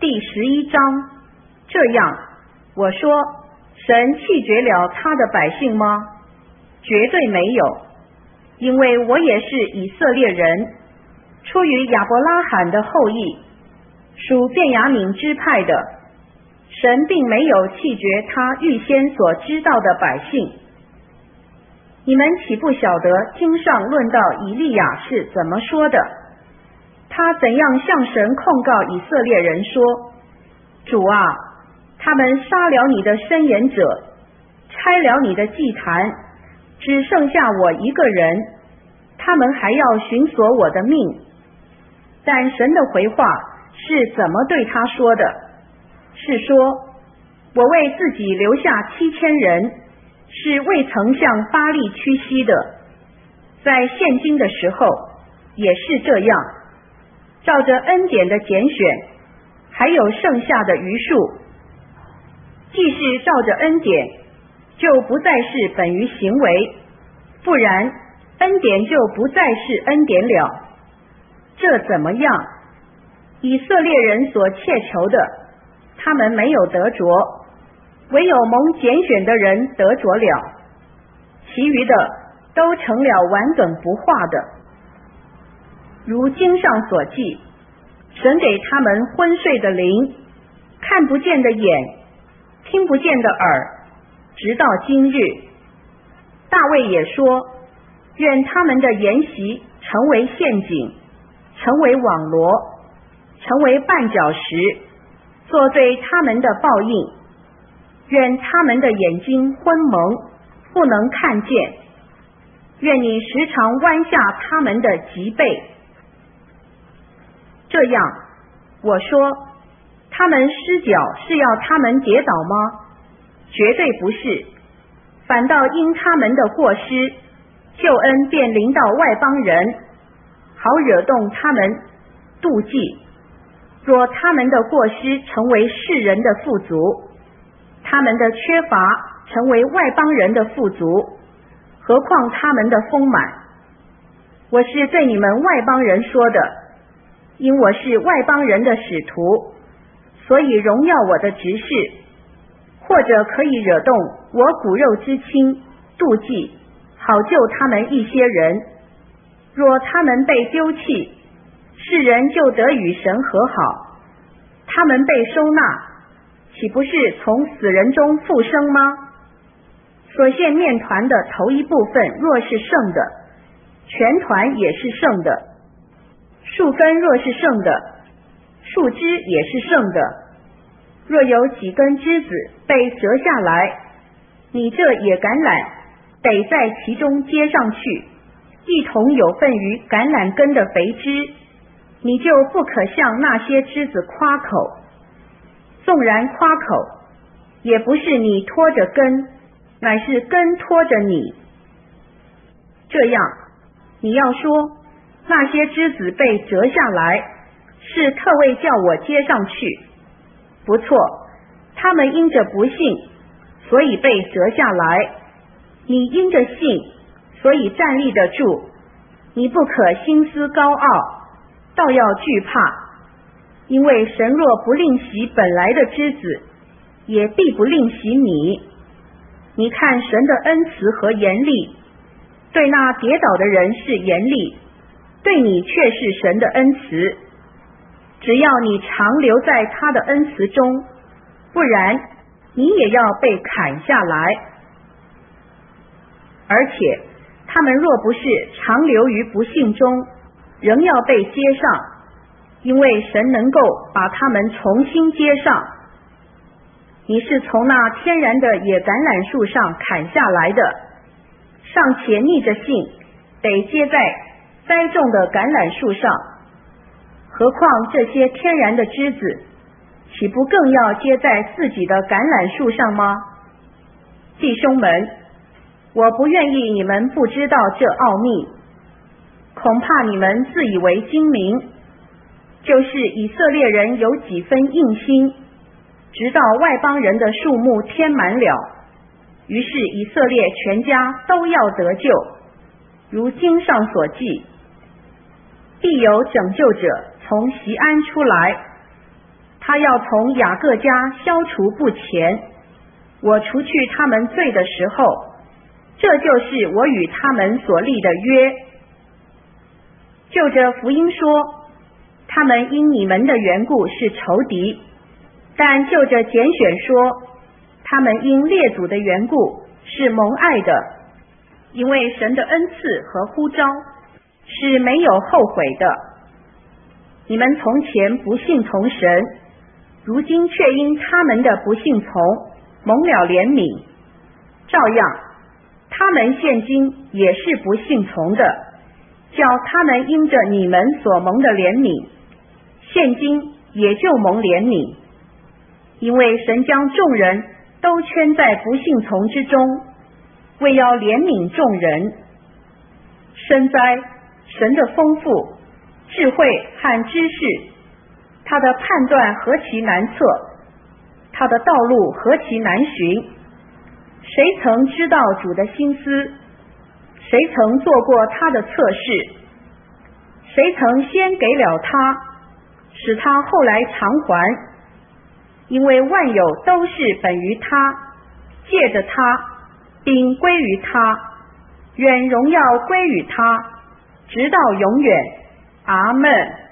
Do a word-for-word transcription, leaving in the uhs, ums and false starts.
第十一章。这样，我说，神弃绝了他的百姓吗？绝对没有，因为我也是以色列人，出于亚伯拉罕的后裔，属便雅悯支派的。神并没有弃绝他预先所知道的百姓。你们岂不晓得经上论到以利亚是怎么说的？他怎样向神控告以色列人说，主啊，他们杀了你的申言者，拆了你的祭坛，只剩下我一个人，他们还要寻索我的命。但神的回话是怎么对他说的？是说，我为自己留下七千人，是未曾向巴力屈膝的。在现今的时候也是这样，照着恩典的拣选，还有剩下的余数。既是照着恩典，就不再是本于行为，不然恩典就不再是恩典了。这怎么样？以色列人所切求的，他们没有得着，唯有蒙拣选的人得着了，其余的都成了顽梗不化的。如经上所记，神给他们昏睡的灵，看不见的眼，听不见的耳，直到今日。大卫也说，愿他们的筵席成为陷阱，成为网罗，成为绊脚石，做对他们的报应。愿他们的眼睛昏蒙，不能看见。愿你时常弯下他们的脊背。这样，我说，他们失脚是要他们跌倒吗？绝对不是，反倒因他们的过失，救恩便临到外邦人，好惹动他们妒忌。若他们的过失成为世人的富足，他们的缺乏成为外邦人的富足，何况他们的丰满？我是对你们外邦人说的，因我是外邦人的使徒，所以荣耀我的执事，或者可以惹动我骨肉之亲妒忌，好救他们一些人。若他们被丢弃，世人就得与神和好，他们被收纳，岂不是从死人中复生吗？所献面团的头一部分若是剩的，全团也是剩的；树根若是剩的，树枝也是剩的。若有几根枝子被折下来，你这野橄榄得在其中接上去，一同有份于橄榄根的肥枝，你就不可向那些枝子夸口。纵然夸口，也不是你拖着根，乃是根拖着你。这样，你要说，那些枝子被折下来，是特为叫我接上去。不错，他们因着不信，所以被折下来。你因着信，所以站立得住。你不可心思高傲，倒要惧怕。因为神若不吝惜本来的枝子，也必不吝惜你。你看神的恩慈和严厉，对那跌倒的人是严厉，对你却是神的恩慈。只要你常留在他的恩慈中，不然你也要被砍下来。而且他们若不是常留于不幸中，仍要被接上，因为神能够把他们重新接上。你是从那天然的野橄榄树上砍下来的，尚且逆着性得接在栽种的橄榄树上，何况这些天然的枝子，岂不更要接在自己的橄榄树上吗？弟兄们，我不愿意你们不知道这奥秘，恐怕你们自以为精明，就是以色列人有几分硬心，直到外邦人的数目添满了，于是以色列全家都要得救。如经上所记，必有拯救者从锡安出来， 他要从雅各家消除不前，我除去他们罪的时候，这就是我与他们所立的约。就着福音说，他们因你们的缘故是仇敌，但就着拣选说，他们因列祖的缘故是蒙爱的，因为神的恩赐和呼召是没有后悔的。你们从前不信从神，如今却因他们的不信从蒙了怜悯，照样他们现今也是不信从的，叫他们因着你们所蒙的怜悯，现今也就蒙怜悯。因为神将众人都圈在不信从之中，为要怜悯众人。深哉，神的丰富、智慧和知识，他的判断何其难测，他的道路何其难寻。谁曾知道主的心思？谁曾做过他的测试？谁曾先给了他，使他后来偿还？因为万有都是本于他，借着他，并归于他，愿荣耀归于他，直到永远。阿们。